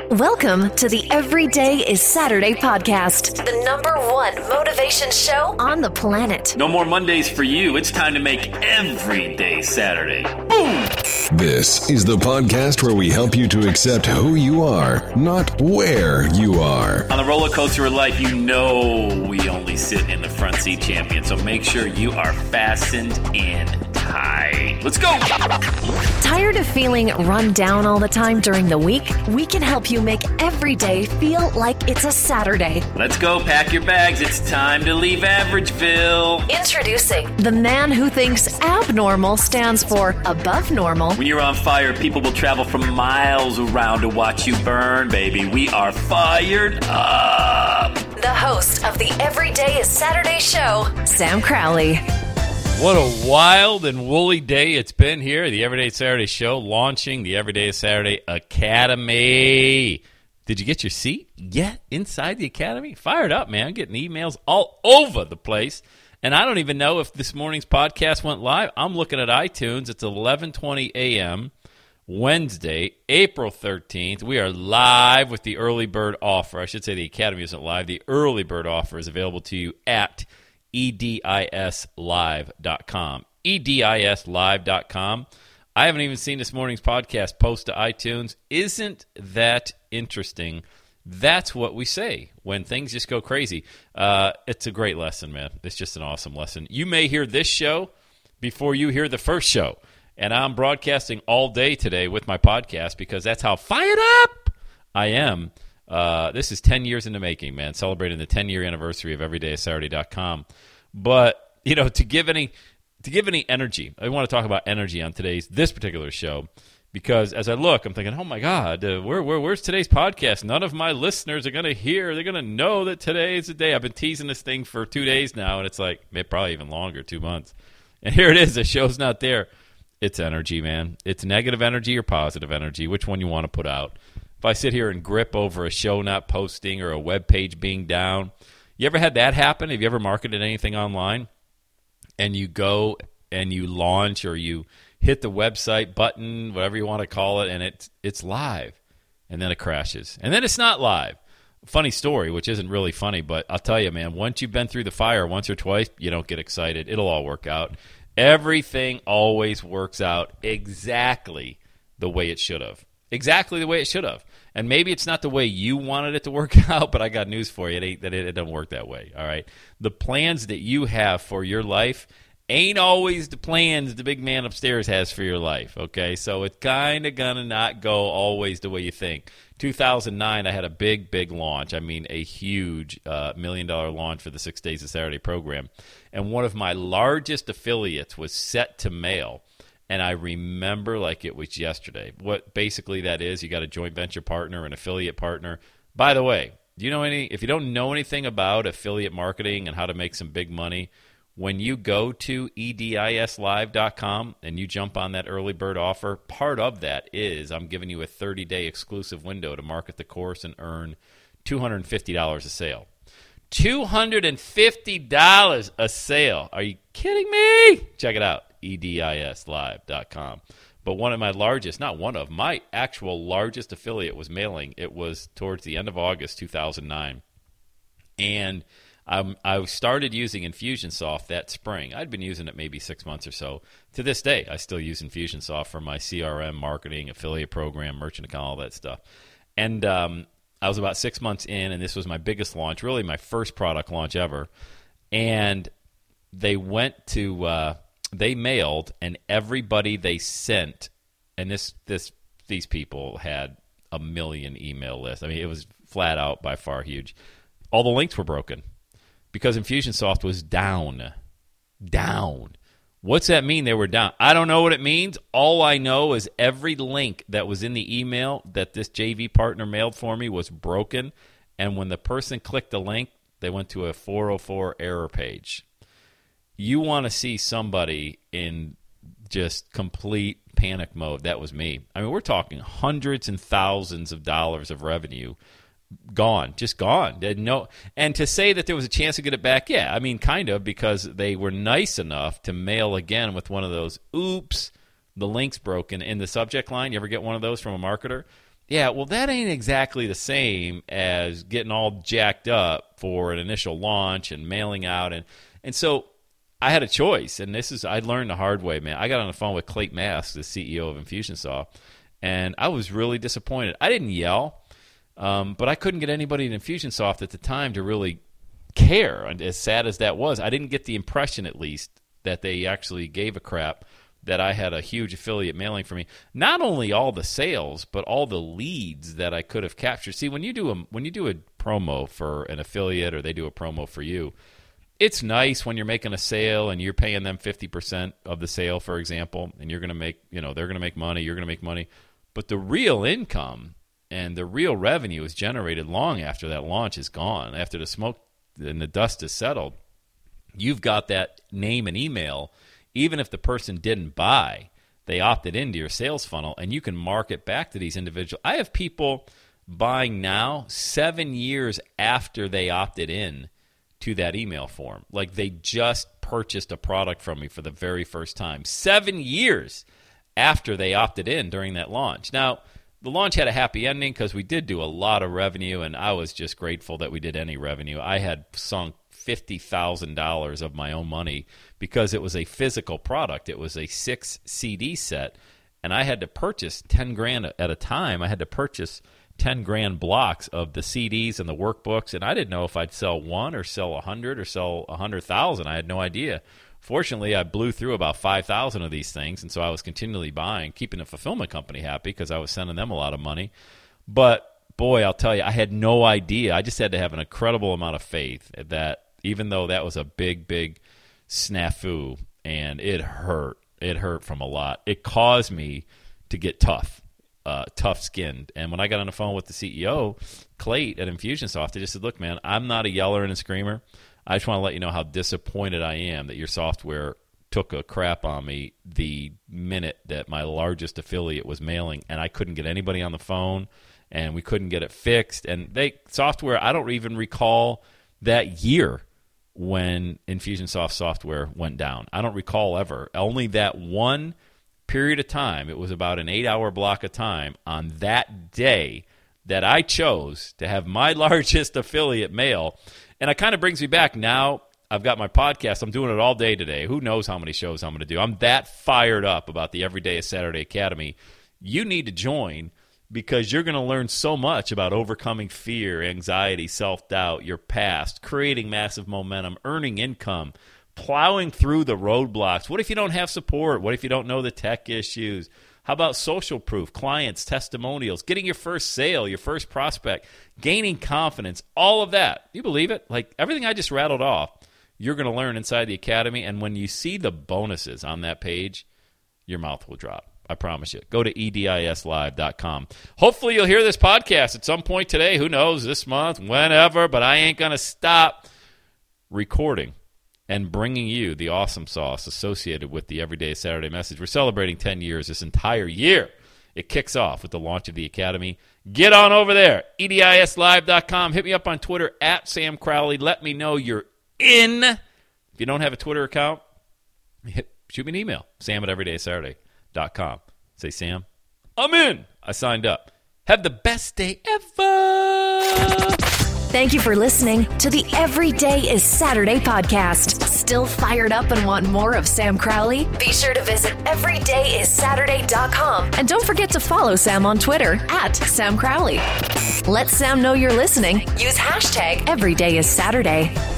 Welcome to the Everyday is Saturday podcast, the #1 motivation show on the planet. No more Mondays for you. It's time to make every day Saturday. Boom! This is the podcast where we help you to accept who you are, not where you are. On the roller coaster of life, you know we only sit in the front seat, champion. So make sure you are fastened in tight. Let's go! Tired of feeling run down all the time during the week? We can help you make every day feel like it's a Saturday. Let's go, pack your bags. It's time to leave Averageville. Introducing the man who thinks abnormal stands for above normal. When you're on fire, people will travel from miles around to watch you burn, baby. We are fired up. The host of the Everyday is Saturday show, Sam Crowley. What a wild and woolly day it's been here. The Everyday Saturday Show launching the Everyday Saturday Academy. Did you get your seat yet inside the Academy? Fired up, man. I'm getting emails all over the place. And I don't even know if this morning's podcast went live. I'm looking at iTunes. It's 11:20 a.m. Wednesday, April 13th. We are live with the early bird offer. I should say the Academy isn't live. The early bird offer is available to you at edislive.com. edislive.com. I haven't even seen this morning's podcast post to iTunes. Isn't that interesting? That's what we say when things just go crazy. It's a great lesson, man. It's just an awesome lesson. You may hear this show before you hear the first show. And I'm broadcasting all day today with my podcast because that's how fired up I am. This is 10 years in the making, man, celebrating the 10-year anniversary of everydaysaturday.com. But, you know, to give any energy, I want to talk about energy on this particular show because as I look, I'm thinking, oh, my God, where's today's podcast? None of my listeners are going to hear. They're going to know that today is the day. I've been teasing this thing for 2 days now, and it's like probably even longer, 2 months. And here it is. The show's not there. It's energy, man. It's negative energy or positive energy, which one you want to put out. If I sit here and grip over a show not posting or a web page being down, you ever had that happen? Have you ever marketed anything online and you go and you launch or you hit the website button, whatever you want to call it, and it's live, and then it crashes, and then it's not live? Funny story, which isn't really funny, but I'll tell you, man, once you've been through the fire once or twice, you don't get excited. It'll all work out. Everything always works out exactly the way it should have. Exactly the way it should have. And maybe it's not the way you wanted it to work out, but I got news for you. It doesn't work that way, all right? The plans that you have for your life ain't always the plans the big man upstairs has for your life, okay? So it's kind of going to not go always the way you think. 2009, I had a big launch. I mean, a huge $1 million launch for the 6 Days of Saturday program. And one of my largest affiliates was set to mail. And I remember like it was yesterday. What basically that is, you got a joint venture partner, an affiliate partner. By the way, if you don't know anything about affiliate marketing and how to make some big money, when you go to edislive.com and you jump on that early bird offer, part of that is I'm giving you a 30-day exclusive window to market the course and earn $250 a sale. $250 a sale. Are you kidding me? Check it out. edislive.com. But my actual largest affiliate was mailing. It was towards the end of August 2009. And I started using Infusionsoft that spring. I'd been using it maybe 6 months or so. To this day, I still use Infusionsoft for my CRM, marketing, affiliate program, merchant account, all that stuff. And I was about 6 months in, and this was my biggest launch, really my first product launch ever. And they they mailed, and everybody they sent, and these people had a million email lists. I mean, it was flat out by far huge. All the links were broken because Infusionsoft was down. What's that mean they were down? I don't know what it means. All I know is every link that was in the email that this JV partner mailed for me was broken, and when the person clicked the link, they went to a 404 error page. You want to see somebody in just complete panic mode. That was me. I mean, we're talking hundreds and thousands of dollars of revenue gone, just gone. And to say that there was a chance to get it back, yeah, I mean, kind of, because they were nice enough to mail again with one of those, oops, the link's broken in the subject line. You ever get one of those from a marketer? Yeah, well, that ain't exactly the same as getting all jacked up for an initial launch and mailing out. And so I had a choice, and I learned the hard way, man. I got on the phone with Clayton Mask, the CEO of Infusionsoft, and I was really disappointed. I didn't yell, but I couldn't get anybody in Infusionsoft at the time to really care, and as sad as that was. I didn't get the impression, at least, that they actually gave a crap that I had a huge affiliate mailing for me. Not only all the sales, but all the leads that I could have captured. See, when you do a promo for an affiliate, or they do a promo for you, it's nice when you're making a sale and you're paying them 50% of the sale, for example, and you're going to make, they're going to make money, you're going to make money. But the real income and the real revenue is generated long after that launch is gone, after the smoke and the dust is settled. You've got that name and email. Even if the person didn't buy, they opted into your sales funnel, and you can market back to these individuals. I have people buying now 7 years after they opted in to that email form. Like they just purchased a product from me for the very first time. 7 years after they opted in during that launch. Now, the launch had a happy ending because we did do a lot of revenue, and I was just grateful that we did any revenue. I had sunk $50,000 of my own money because it was a physical product. It was a 6 CD set, and I had to purchase 10 grand at a time. I had to purchase 10 grand blocks of the CDs and the workbooks, and I didn't know if I'd sell one or sell 100 or sell 100,000. I had no idea. Fortunately, I blew through about 5,000 of these things, and so I was continually buying, keeping the fulfillment company happy because I was sending them a lot of money. But boy, I'll tell you, I had no idea. I just had to have an incredible amount of faith that even though that was a big, big snafu, and it hurt from a lot, it caused me to get tough-skinned. And when I got on the phone with the CEO, Clayt at Infusionsoft, I just said, look, man, I'm not a yeller and a screamer. I just want to let you know how disappointed I am that your software took a crap on me the minute that my largest affiliate was mailing, and I couldn't get anybody on the phone, and we couldn't get it fixed. And software, I don't even recall that year when Infusionsoft software went down. I don't recall ever. Only that one period of time, it was about an 8-hour block of time on that day that I chose to have my largest affiliate mail. And it kind of brings me back. Now I've got my podcast. I'm doing it all day today. Who knows how many shows I'm going to do. I'm that fired up about the Every Day is Saturday Academy. You need to join because you're going to learn so much about overcoming fear, anxiety, self-doubt, your past, creating massive momentum, earning income, plowing through the roadblocks. What if you don't have support? What if you don't know the tech issues? How about social proof, clients, testimonials, getting your first sale, your first prospect, gaining confidence, all of that? You believe it? Like everything I just rattled off, you're going to learn inside the Academy. And when you see the bonuses on that page, your mouth will drop. I promise you. Go to edislive.com. Hopefully you'll hear this podcast at some point today. Who knows, this month, whenever. But I ain't going to stop recording and bringing you the awesome sauce associated with the Everyday Saturday message. We're celebrating 10 years this entire year. It kicks off with the launch of the Academy. Get on over there, edislive.com. Hit me up on Twitter, @Sam Crowley. Let me know you're in. If you don't have a Twitter account, shoot me an email, sam@everydaysaturday.com. Say, Sam, I'm in. I signed up. Have the best day ever. Thank you for listening to the Every Day is Saturday podcast. Still fired up and want more of Sam Crowley? Be sure to visit everydayissaturday.com. And don't forget to follow Sam on Twitter @Sam Crowley. Let Sam know you're listening. Use hashtag EverydayIsSaturday.